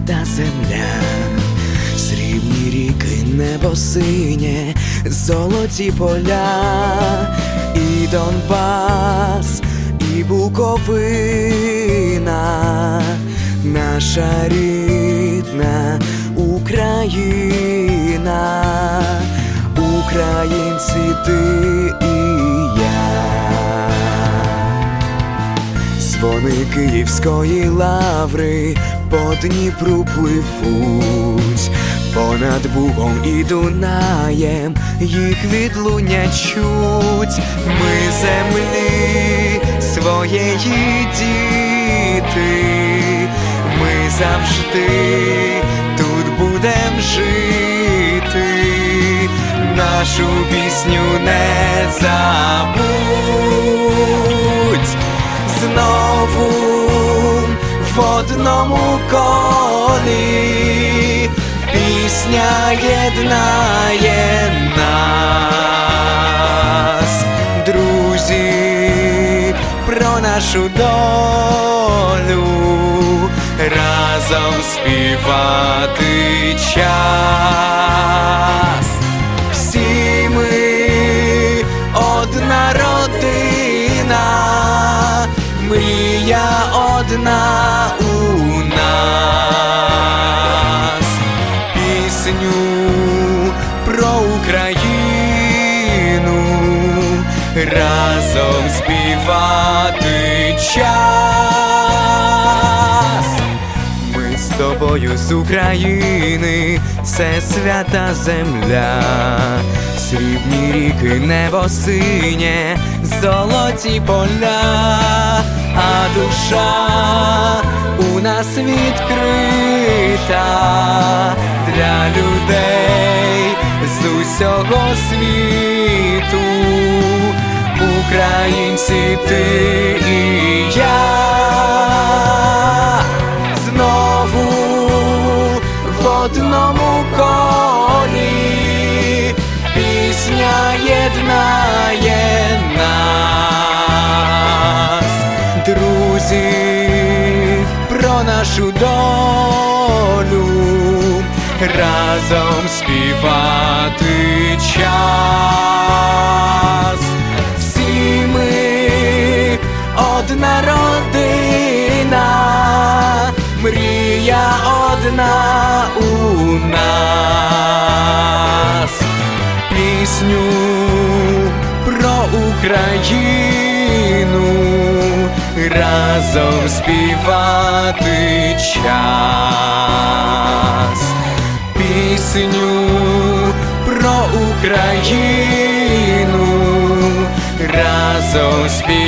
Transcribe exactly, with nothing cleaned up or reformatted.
свята земля, срібні ріки, небо синє, золоті поля, і Донбас, і Буковина, наша рідна Україна, українці ти і я. Дзвони Київської лаври по Дніпру пливуть, понад Бугом і Дунаєм їх відлуння чуть. Ми землі своєї діти, ми завжди тут будем жити, нашу пісню не забудь. Знову в одному колі пісня єднає нас, друзі, про нашу долю разом співати час. Всі ми одна родина, мрія одна у нас, пісню про Україну разом співати час. Ми з тобою з України, це свята земля, срібні ріки, небо синє, золоті поля, а душа у нас відкрита для людей з усього світу. Українці ти і я, знову в одному колі пісня єднає нас, друзі, про нашу долю разом співати час. Всі ми одна родина, мрія одна у нас, пісню про Україну разом співати час. Пісню про Україну разом співати